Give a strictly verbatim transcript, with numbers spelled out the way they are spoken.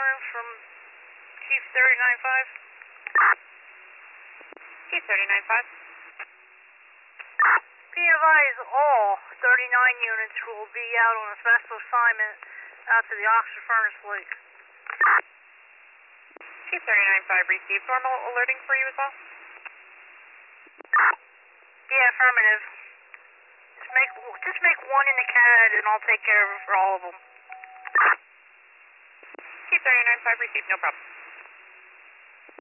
return from Chief thirty-nine five. Chief thirty-nine five. Be advised all thirty-nine units will be out on a special assignment out to the Oxford Furnace Lake. Chief thirty-nine five received. Normal alerting for you as well? Yeah, affirmative. Just make, just make one in the C A D and I'll take care of it for all of them. Chief thirty-nine five received, no problem.